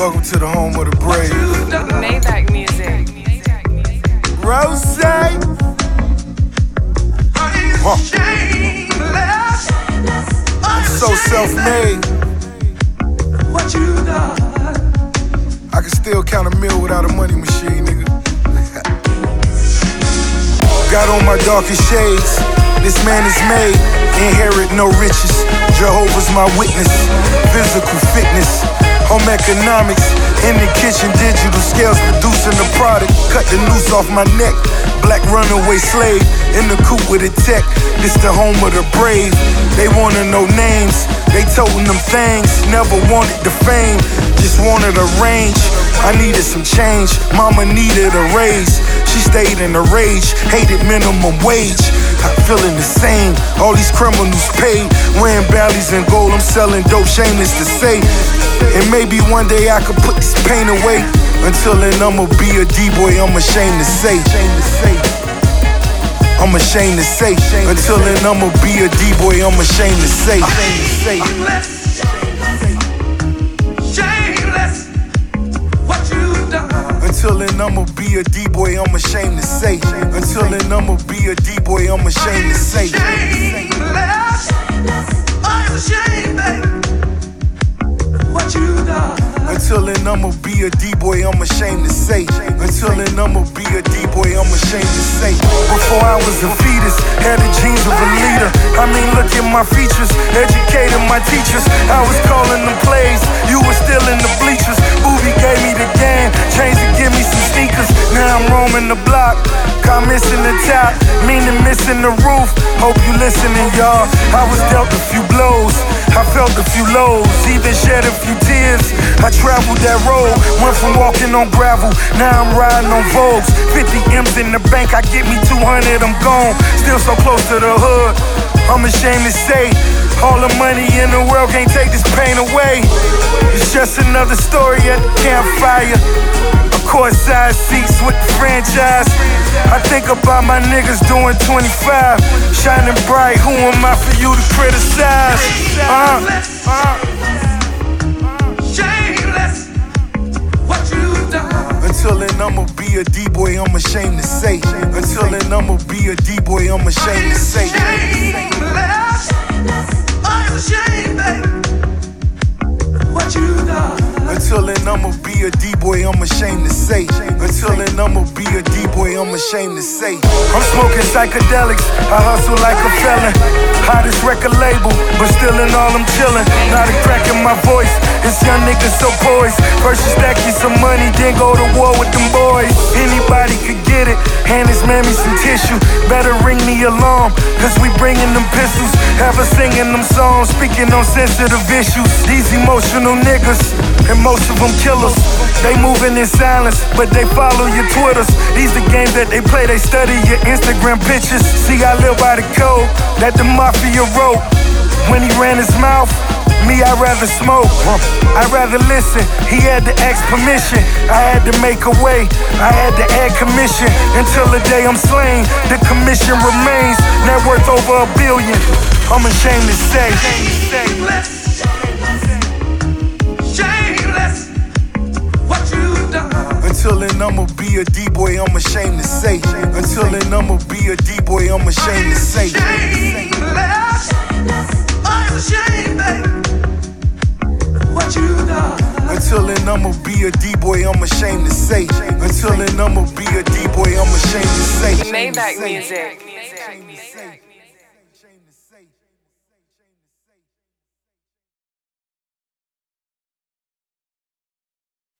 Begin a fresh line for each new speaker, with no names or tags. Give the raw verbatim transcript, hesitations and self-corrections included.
Welcome to the home of the brave.
Maybach music.
Rose. Huh. I'm so self-made.
What you done?
I can still count a meal without a money machine, nigga. Got on my darkest shades. This man is made. Inherit no riches. Jehovah's my witness. Physical fitness. Home economics. In the kitchen, digital scales producing the product. Cut the noose off my neck. Black runaway slave. In the coupe with a tech. This the home of the brave. They wanna know names. They toting them things. Never wanted the fame. Just wanted a range. I needed some change. Mama needed a raise. She stayed in a rage. Hated minimum wage. I'm feeling the same. All these criminals paid. Wearing ballies and gold. I'm selling dope, shameless to say. And maybe one day I could put this pain away. Until then I'ma be a D-boy, I'm ashamed to say. I'm ashamed to say. Until then I'ma be a D-boy, I'm ashamed to say.
Shameless, shameless, what you done?
Until then I'ma be a D-boy, I'm ashamed to say. Until then I'ma be a D-boy, I'm ashamed to say.
Shameless, I'm ashamed, baby. What you done?
Until then I'ma be a D-boy, I'm ashamed to say. Until then I'ma be a D-boy, I'm ashamed to say. Before I was a fetus, had the genes of a leader. I mean, look at my features, educated my teachers. I was calling them plays, you were still in the bleachers. Booby gave me the game, changed to give me some sneakers. Now I'm roaming the block, car missing the top, meaning missing the roof. Hope you listening, y'all. I was dealt a few blows, I felt a few lows, even shed a few tears. I traveled that road, went from walking on gravel, now I'm riding on Vogues. Fifty M's in the bank, I get me two hundred, I'm gone. Still so close to the hood, I'm ashamed to say. All the money in the world can't take this pain away. It's just another story at the campfire. Of course, side seats with the franchise. I think about my niggas doing twenty-five, shining bright, who am I for you to criticize? Uh, uh.
Shameless, what you done?
Until then I'ma be a D-boy, I'm ashamed to say. Until then I'ma be a D-boy, I'm ashamed to say.
Shameless, I'm ashamed, baby. What you done?
Until then I'ma be a D-boy, I'm ashamed to say. Until then I'ma be a D-boy, I'm ashamed to say. I'm smoking psychedelics, I hustle like a felon. Hottest record label, but still in all I'm chillin'. Not a crack in my voice, this young nigga so poised. First you stack you some money, then go to war with them boys. Anybody could get it, hand this mammy some tissue. Better ring the alarm, cause we bringing them pistols. Have us singing them songs, speaking on sensitive issues. These emotional niggas, and most of them killers. They moving in silence, but they follow your Twitters. These the games that they play, they study your Instagram pictures. See, I live by the code that the mafia wrote. When he ran his mouth, me, I'd rather smoke. I'd rather listen, he had to ask permission. I had to make a way, I had to add commission. Until the day I'm slain, the commission remains. Net worth over a billion, I'm ashamed to say.
Shameless, shameless, what you done?
Until then I'ma be a D-boy, I'm ashamed to say. Until then I'ma be a D-boy, I'm ashamed to say.
Shameless, I'm ashamed, baby. What you done?
Until then I'ma be a D-boy, I'm ashamed to say. Until then I'ma be a D-boy, I'm ashamed to say.
Maybach music.